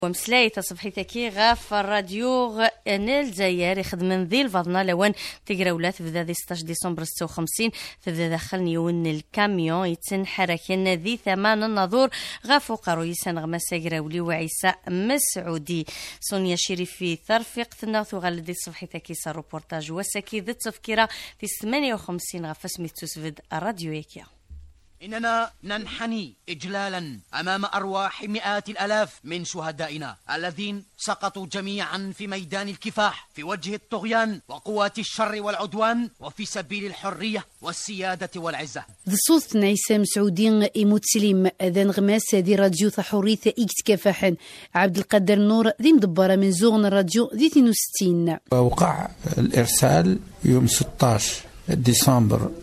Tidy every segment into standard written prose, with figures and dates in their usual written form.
ومسلاي تصبحيتكي غاف الراديو نيل زاير يخدم ذي الفضنا لوان تقراولات في ذا 16 ديسمبر 56 تبدا داخل نيون الكاميون يتسن حركين ذي ثمان النظور غافو قرويسان غمسا قراولي وعيسى مسعودي سونيا شريفي ثرفق تناثو غالدي صبحيتكي صار روبورتاج وسكي ذي تفكيرة في 58 غاف سميتو سفد الراديو يكيا. إننا ننحني إجلالا أمام أرواح مئات الآلاف من شهدائنا الذين سقطوا جميعا في ميدان الكفاح في وجه الطغيان وقوات الشر والعدوان وفي سبيل الحرية والسيادة والعزة. صوت نعيسى مسعودين إيموتسليم ذا نغماس ذي راديو ثحوريث إكس كفاحا عبد القادر نور ذي مدبرة من زوغن الراديو ذي 62. وقع الإرسال يوم 16 ديسمبر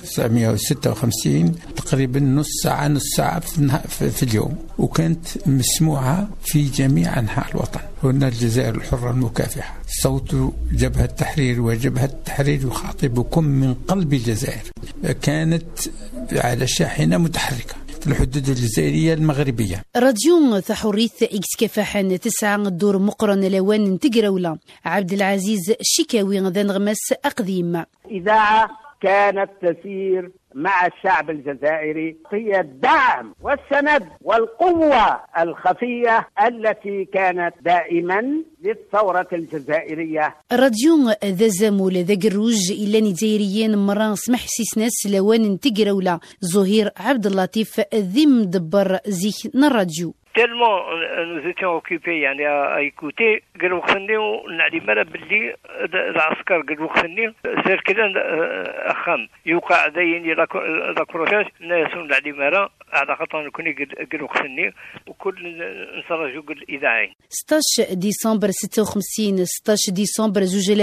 1956 تقريبا نص ساعة في اليوم، وكانت مسموعة في جميع أنحاء الوطن. هنا الجزائر الحرة المكافحة، صوت جبهة التحرير، وجبهة التحرير يخاطبكم من قلب الجزائر. كانت على شاحنة متحركة في الحدود الجزائرية المغربية. راديو ثحوريث إكس كفاحا 9 الدور مقرن لوان تقراولا عبد العزيز الشكاوي ذا نغمس أقديم. إذاعة كانت تسير مع الشعب الجزائري هي الدعم والسند والقوة الخفية التي كانت دائما للثورة الجزائرية. راديو ذا زامول ذا قروج إلا نيزيريين مران سمح سيسناس لوان تقراولا زهير عبد اللطيف ذي مدبر زيك الراديو. Tellement nous étions occupés يعني à écouter قالوا خلني ونعلي مرة باللي العسكر قالوا خلني سير كذا أخم يوقع ذيني ذكروتاش الناس ونعلي مرة على خاطر نكوني قالوا خلني وكل نسرجوا قل إذاعي. 16 ديسمبر 56 16 ديسمبر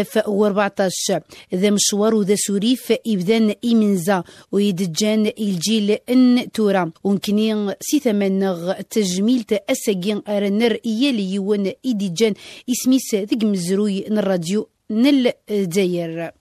2014 ذا مشوار وذا سوريف إبدان إيمنزا ويدجان الجيل ان تورا ومكنين سيثمنغ تجميل تأسجين أرنر إيالي يوان إيديجان اسميس ذق مزروي نالراديو نال داير.